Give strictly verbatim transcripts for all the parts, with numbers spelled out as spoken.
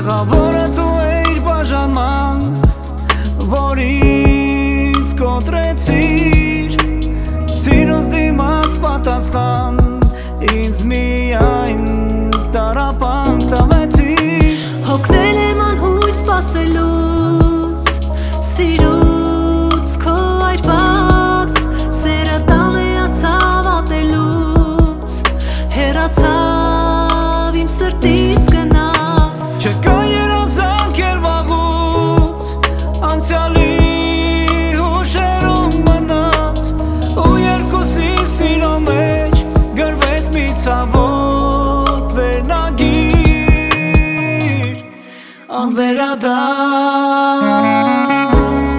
Գլխավորը դու էիր բաժանման, որից կոտրեցիր սիրուց դիմաց պատասխան, ինձ միայն տառապանք տվեցիր։ Հոգնել եմ անհույս սպասելուց, սիրուց քո այրված, սերը տանեացավ ատելուց, հեռացավ իմ սրտից գնաց։ Չկա երազանք էր վաղուց, անցյալի հուշերում մնաց, ու երկուսի սիրո մեջ գրվեց մի ցավոտ վերնագիր, անվերադարձ։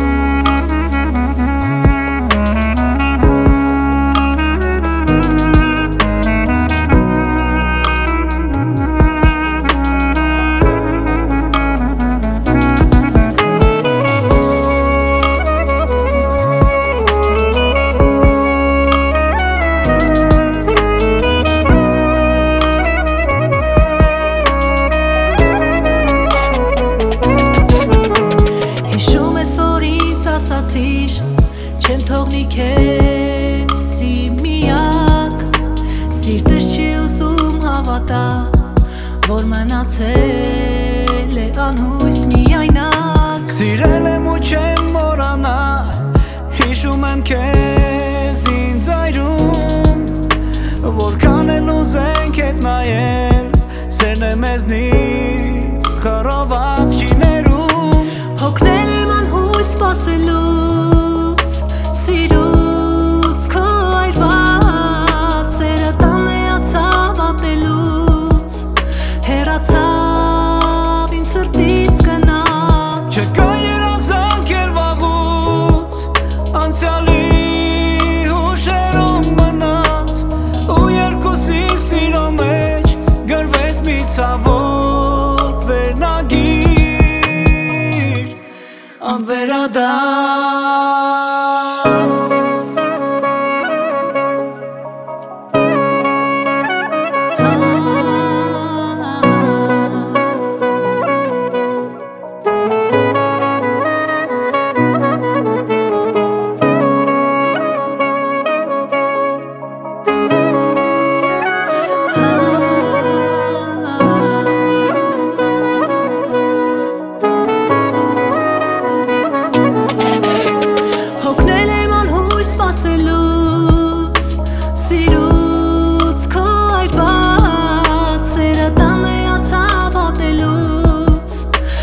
Չեմ թողնի քեզ իմ միակ, սիրտս չի ուզում հավատա, որ մնացել է անհույս միայնակ։ Սիրել եմ ու չեմ մոռանա, հիշում եմ քեզ ինձ այրում, որքան էլ ուզենք հետ նայել, սերն է մեզնից խռոված չի ներում։ Հոգնել եմ անհույս սպասելուց, սիրուց քո այրված, սերը տանեացավ ատելուց, հեռացավ իմ սրտից գնաց։ Չկա երազանք էր վաղուց, անցյալի հուշերում մնաց, ու երկուսի սիրո մեջ գրվեց մի ցավոտ վերնագիր, անվերադարձ։ Սիրուց քո այրված, սերը տանեացավ ատելուց,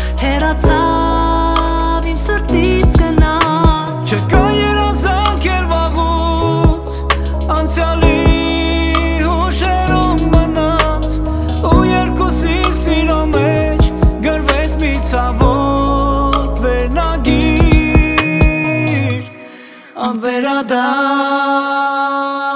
հեռացավ իմ սրտից գնաց։ Չկա երազանք էր վաղուց, անցյալի հուշերում մնաց, ու երկուսի սիրո մեջ գրվեց մի ցավոտ վերնագիր, անվերադարձ։